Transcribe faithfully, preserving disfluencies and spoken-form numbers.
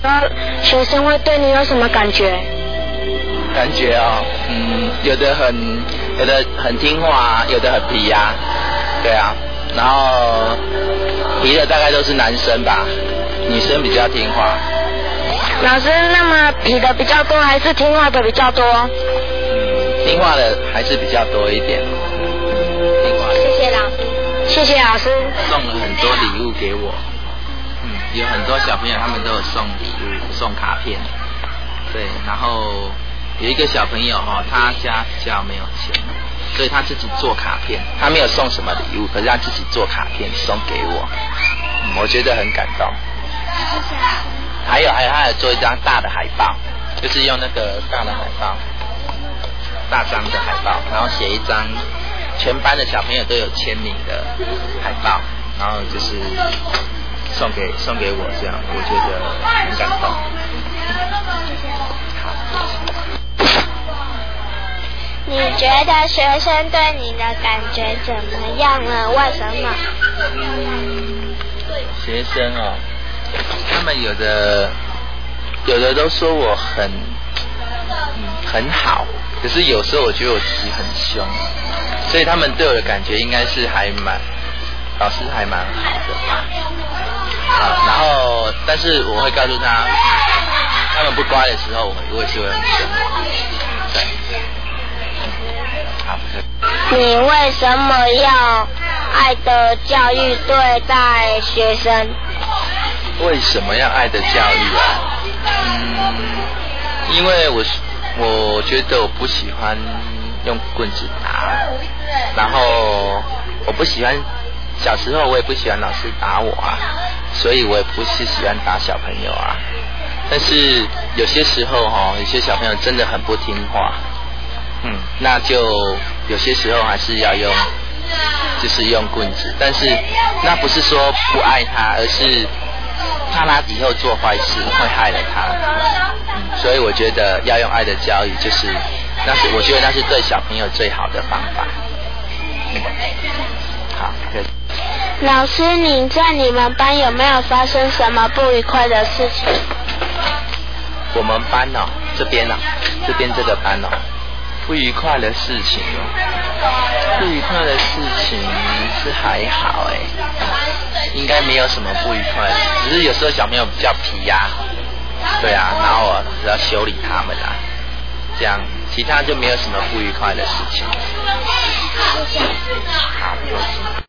那学生会对你有什么感觉？ 感觉哦，嗯，有的很，有的很听话，有的很皮呀、啊，对啊，然后皮的大概都是男生吧，女生比较听话。 老师，那么皮的比较多，还是听话的比较多？ 嗯，听话的还是比较多一点。听话的。 谢谢老师。谢谢老师。 送了很多礼物给我，嗯，有很多小朋友他们都有送礼物、送卡片，对，然后有一个小朋友哈、哦，他家比较没有钱，所以他自己做卡片，他没有送什么礼物，可是他自己做卡片送给我，嗯，我觉得很感动。还有还有，还有做一张大的海报，就是用那个大的海报，大张的海报，然后写一张全班的小朋友都有签名的海报，然后就是送给送给我，这样我觉得很感动。 你觉得学生对你的感觉怎么样呢？为什么？ 嗯，学生哦，他们有的有的都说我很嗯很好，可是有时候我觉得我自己很凶，所以他们对我的感觉应该是还蛮老师还蛮好的吧。啊，然后但是我会告诉他，他们不乖的时候，我我也是会很凶。对。好， 你为什么要爱的教育对待学生？ 为什么要爱的教育啊？嗯，因为我我觉得我不喜欢用棍子打，然后我不喜欢小时候我也不喜欢老师打我啊，所以我也不是喜欢打小朋友啊。但是有些时候哈、哦，有些小朋友真的很不听话。嗯，那就有些时候还是要用，就是用棍子，但是那不是说不爱他，而是怕他以后做坏事会害了他。嗯，所以我觉得要用爱的教育，就是那是我觉得那是对小朋友最好的方法。嗯，好，对。 老师，你在你们班有没有发生什么不愉快的事情？ 我们班哦，这边哦，这边这个班哦。不愉快的事情哦，不愉快的事情是还好哎，应该没有什么不愉快的，只是有时候小朋友比较皮呀、啊，对啊，然后我只要修理他们啊，这样，其他就没有什么不愉快的事情。好，不客气。